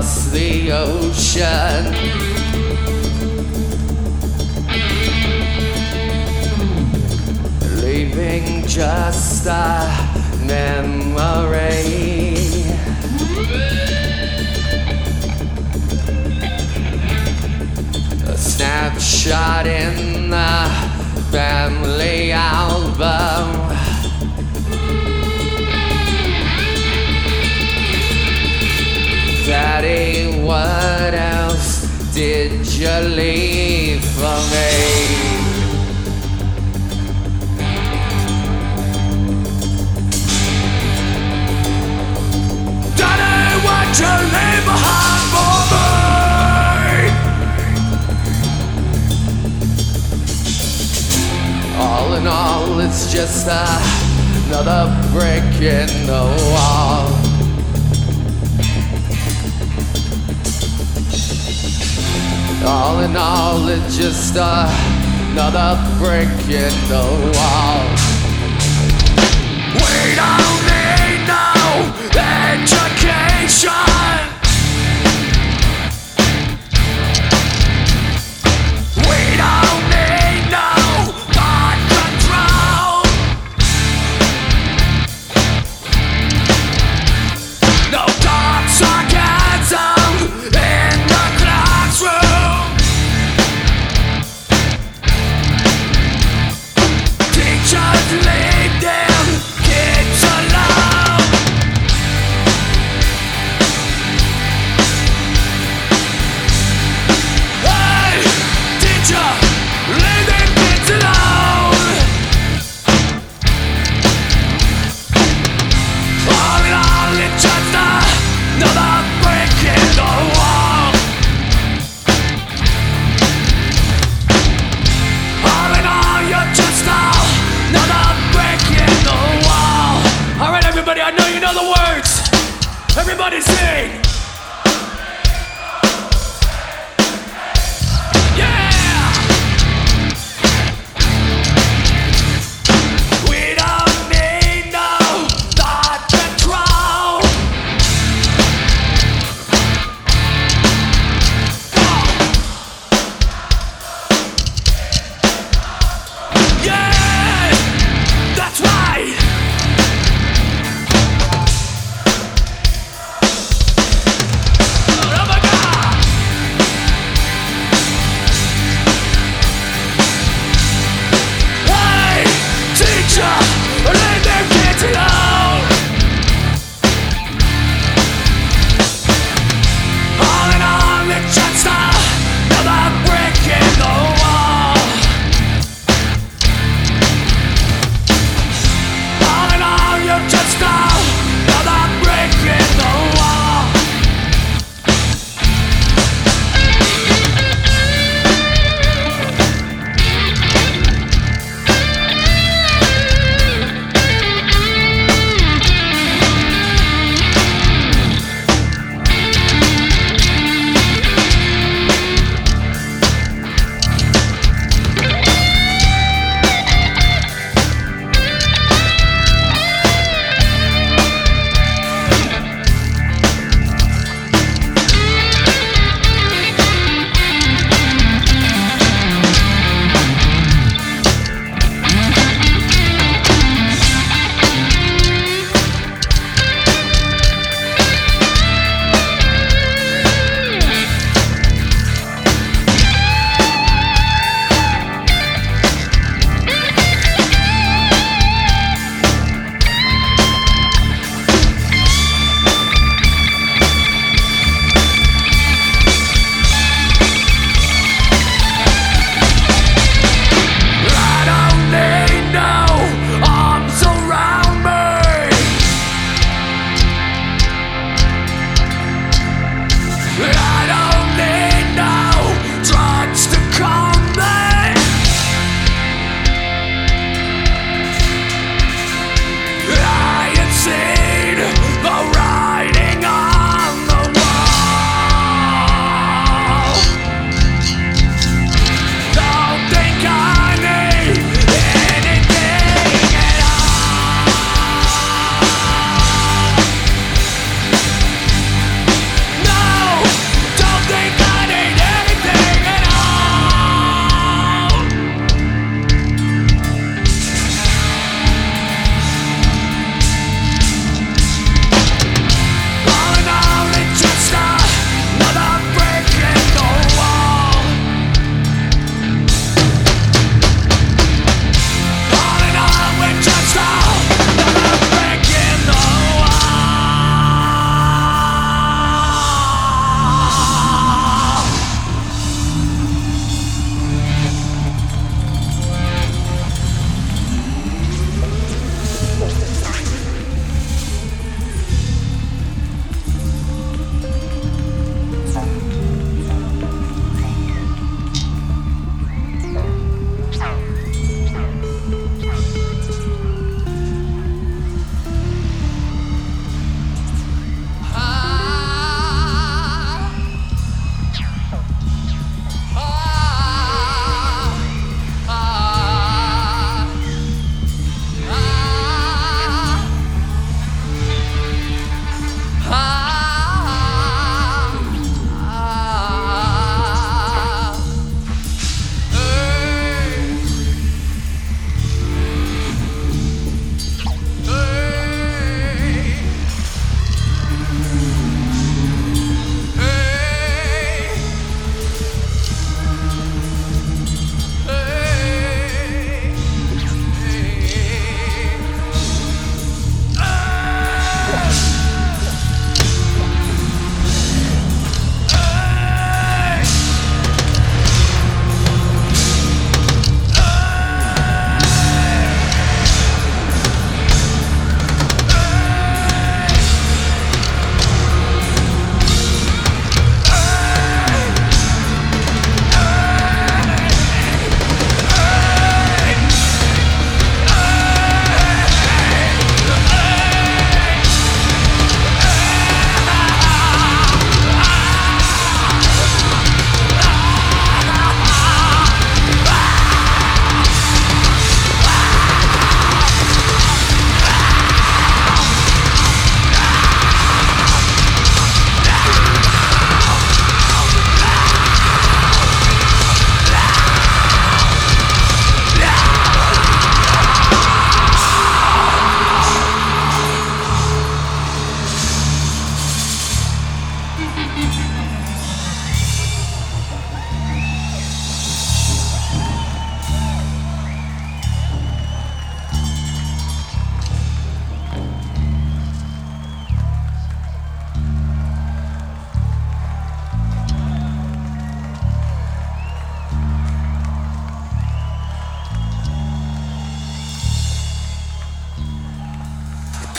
across the ocean. Leaving just a memory. A snapshot in the family album. Daddy, what else did you leave for me? Daddy, what you leave behind for me? All in all, it's just another brick in the wall. All in all, it's just another brick in the wall. We don't need no education. We don't need no thought control. No dark sarcasm in the classroom. Just leave them kids alone. Hey, teacher, leave them kids alone. All in all, it's just another brick in the wall. All in all, you're just another brick in the wall. Alright, everybody, I know you know the words. Everybody sing. Yeah! We don't need no thought control. Yeah! That's right!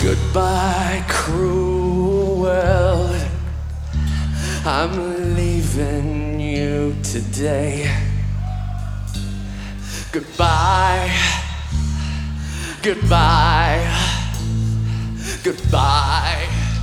Goodbye, cruel world. I'm leaving you today. Goodbye, goodbye, goodbye.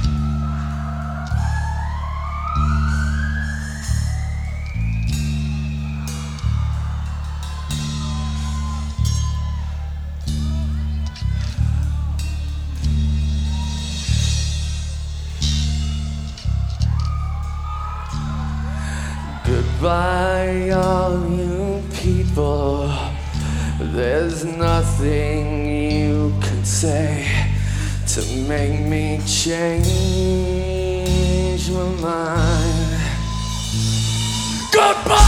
Goodbye, all you people. There's nothing you can say to make me change my mind. Goodbye!